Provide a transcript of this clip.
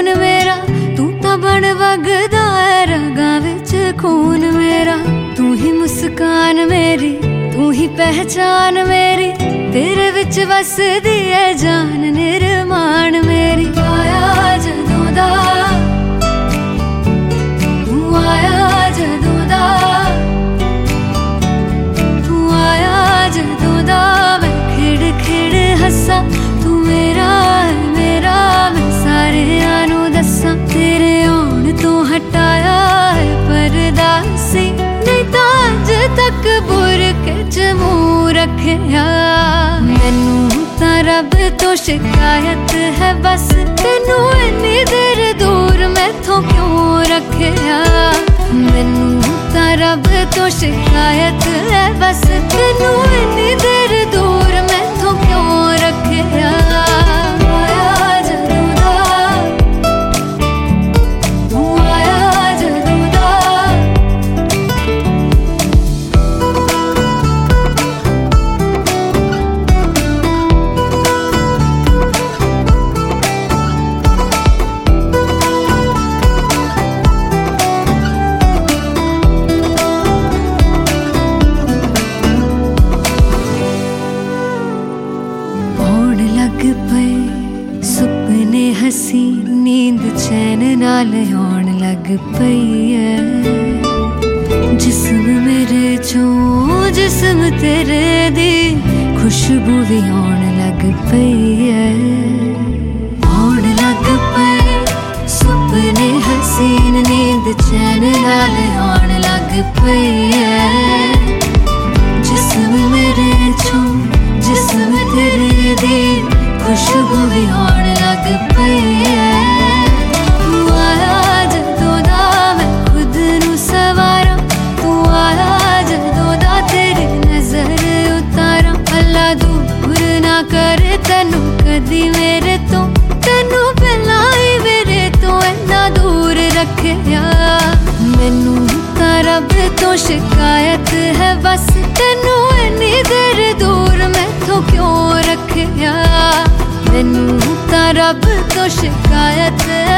सुकून मेरा, तू तां बन वगदा है रगां विच खून मेरा। तू ही मुस्कान मेरी, तू ही पहचान मेरी, तेरे विच वसदी है जान निर्माण मेरी। आया जदों दा, तू आया जदों दा, तू आया जदों दा, मैं खिड़ खिड़ हस्सां। तू मेरा है मेरा, मैं सारेआं नूं दस्सां। तेरे आउण तो हटाया है पर्दा सी, नहीं तां अज तक बुरके च मूंह रखिया। मैनू तां रब तो शिकायत है बस, तेनू इन्नी देर दूर मैथों क्यों रखिया। मैनू तां रब तो शिकायत है बस, तेनू इन्नी देर दूर मैथों क्यों रखिया। सुपने हसी नींद चैन नाल आउण लग पई है। जिस्म मेरे चों जिस्म तेरे दी खुशबू भी आउण लग पई है। आउण लग पई सुपने हसीन नींद चैन नाल आउण लग पई है। जिस्म मेरे चों जिस्म तेरे दी खुशबू भी आउण लग पई है। तू आया जदों दा, मैं खुद नू सवारां। तू आया जदों दा, तेरी नजर उतारां। अल्लाह दूर ना करे तैनू कदी मेरे तो, तैनू पहलां ही मेरे तो इन्ना दूर रखिया। मैनू तां रब तो शिकायत है बस, तैनू इन्नी देर दूर मैथों क्यों रखिया। मैनू तां रब तो शिकायत